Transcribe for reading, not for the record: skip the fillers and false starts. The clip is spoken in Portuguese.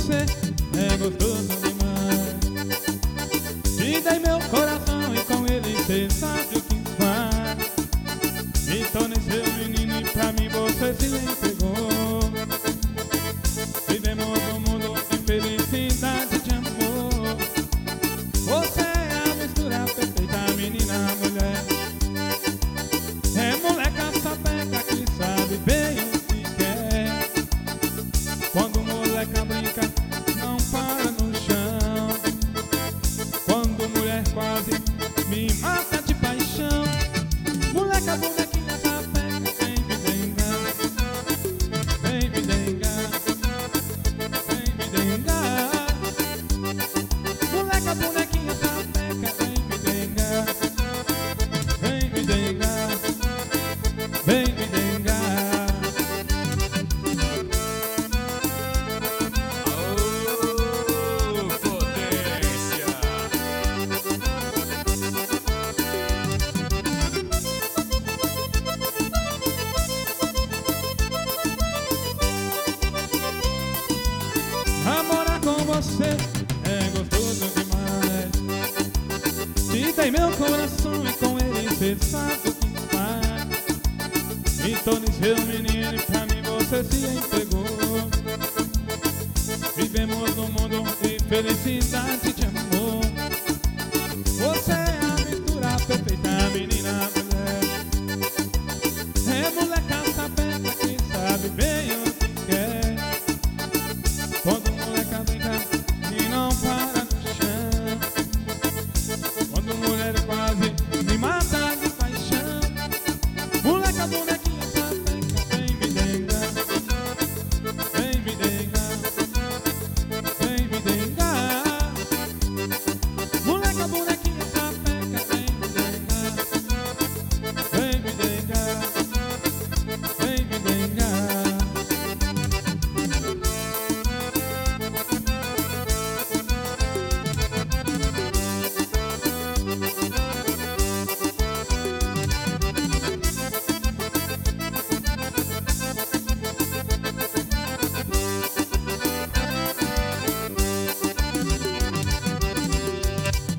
você é gostoso demais. Te dei meu coração e com ele cê sabe o que faz. Me tornei seu menino e pra mim você se entregou. Vivemos um mundo de felicidade, de amor. Você é a mistura perfeita, menina, mulher. É moleca sapeca que sabe bem o que quer. Quando moleca brinca, não para no chão. Quando mulher quase me mata de paixão. Moleca, bonequinha sapeca, vem me dengar. Vem me dengar. Vem me dengar. Moleca, bonequinha sapeca, vem me dengar. Vem me dengar. Vem me dengar. Aô, potência! Namorar com você é gostoso demais. Te dei meu coração e com ele cê sabe o que faz. Me tornei seu menino e pra mim você se entregou. Vivemos num mundo de felicidade, de